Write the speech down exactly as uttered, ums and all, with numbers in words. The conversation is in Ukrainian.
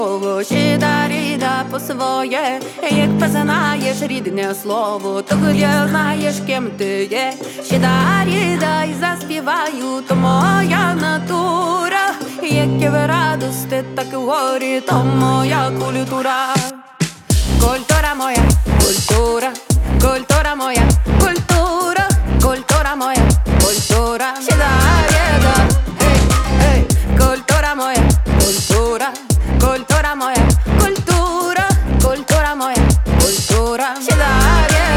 Сіда ріда по своє, як познаєш рідне слово, то тоді знаєш, ким ти є. Сіда ріда і заспіваю, то моя натура. Як і в радості, так і в горі, то моя культура.